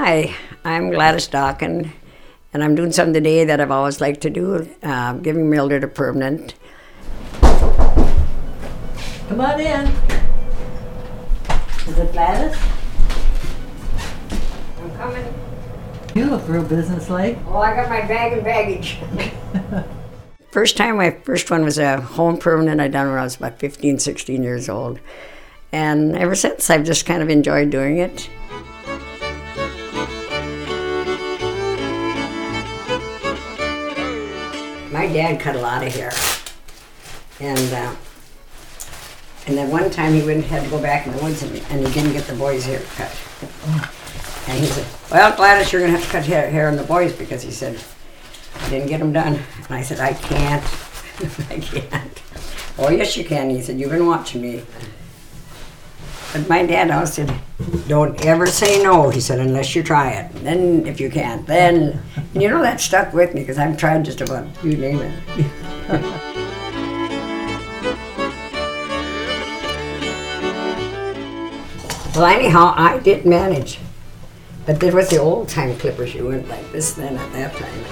Hi, I'm Gladys Dawkin, and I'm doing something today that I've always liked to do, giving Mildred a permanent. Come on in. Is it Gladys? I'm coming. You look real businesslike. Oh, I got my bag and baggage. My first one was a home permanent I done when I was about 15, 16 years old. And ever since, I've just kind of enjoyed doing it. My dad cut a lot of hair. And then one time he had to go back in the woods and he didn't get the boys' hair cut. And he said, well, Gladys, you're going to have to cut hair on the boys, because he said, I didn't get them done. And I said, I can't. I can't. Oh, yes, you can. He said, you've been watching me. But my dad always said, don't ever say no, he said, unless you try it. And then if you can't, then... And you know, that stuck with me, because I've tried just about, you name it. Well, anyhow, I did manage. But there was the old-time clippers. You went like this then at that time.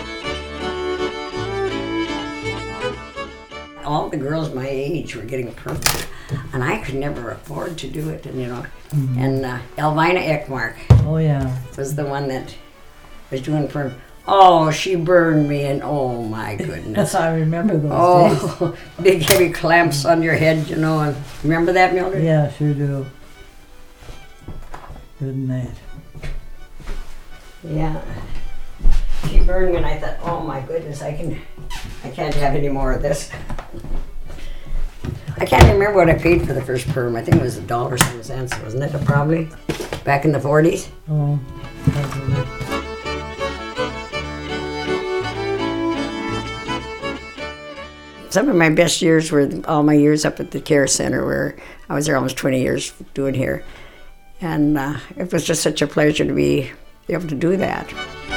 All the girls my age were getting permanent, and I could never afford to do it. And and Elvina Ekmark. Oh yeah, was the one that was doing perm. Oh, she burned me, and oh my goodness. I remember those days. Big heavy clamps on your head, And remember that, Mildred? Yeah, sure do. Good night. Yeah. She burned me, and I thought, oh my goodness, I can't have any more of this. I can't remember what I paid for the first perm. I think it was $1.07, wasn't it? Probably back in the 40s. Oh, probably. Some of my best years were all my years up at the care center, where I was there almost 20 years doing hair, and it was just such a pleasure to be able to do that.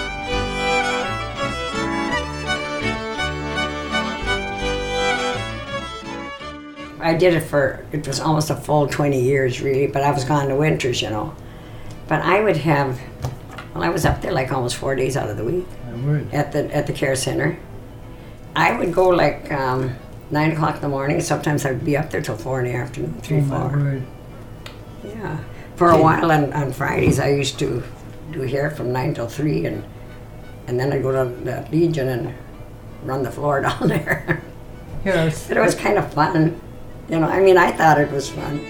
I did it was almost a full 20 years, really, but I was gone to winters, But I would have, I was up there like almost 4 days out of the week at the care center. I would go like 9 o'clock in the morning. Sometimes I would be up there till 4 in the afternoon, 3, 4. Yeah. For a while on Fridays, I used to do hair from 9 till 3, and then I'd go to the Legion and run the floor down there. Yes. But it was kind of fun. I thought it was fun.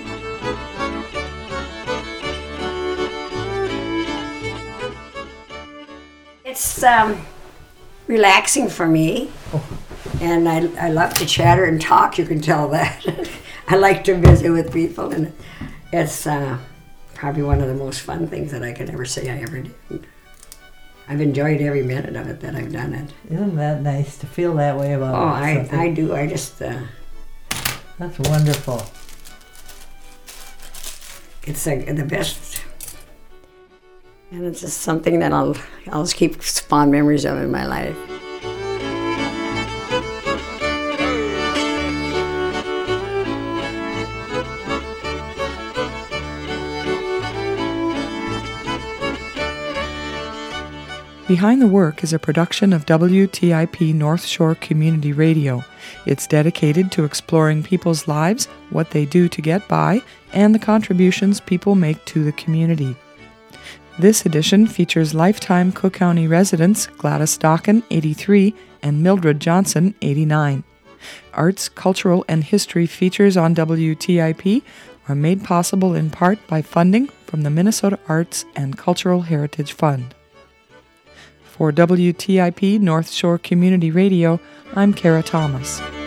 It's relaxing for me, and I love to chatter and talk, you can tell that. I like to visit with people, and it's probably one of the most fun things that I could ever say I ever did. I've enjoyed every minute of it that I've done it. Isn't that nice to feel that way about it? Oh, I do. I just... That's wonderful. It's the best. And it's just something that I'll always keep fond memories of in my life. Behind the Work is a production of WTIP North Shore Community Radio. It's dedicated to exploring people's lives, what they do to get by, and the contributions people make to the community. This edition features lifetime Cook County residents Gladys Dawkin, 83, and Mildred Johnson, 89. Arts, cultural, and history features on WTIP are made possible in part by funding from the Minnesota Arts and Cultural Heritage Fund. For WTIP North Shore Community Radio, I'm Kara Thomas.